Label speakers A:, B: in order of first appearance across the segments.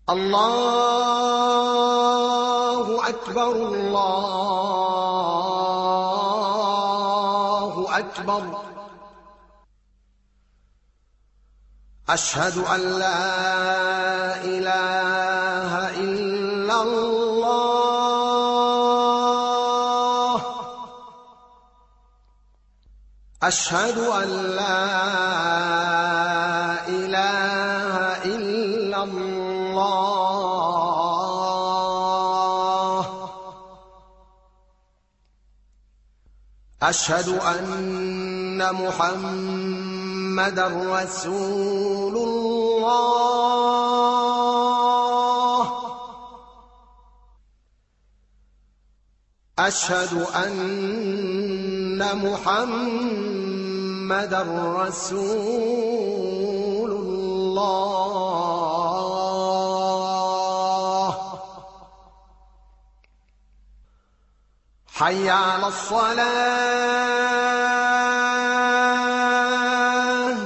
A: الله أكبر الله أكبر. أشهد أن لا إله إلا الله. أشهد أن لا إله إلا الله. أشهد أن محمدًا رسول الله. أشهد أن محمدًا رسول الله. حي على الصلاة.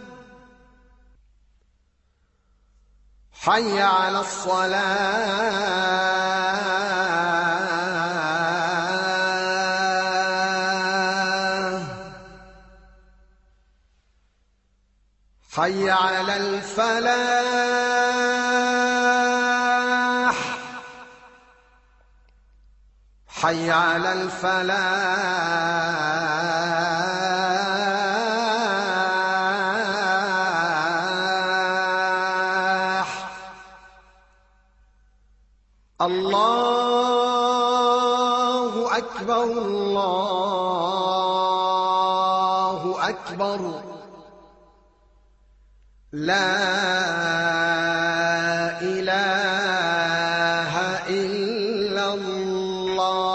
A: حي على الصلاة. حي على الفلاح. حي على الفلاح. الله أكبر الله أكبر. لا إله إلا الله.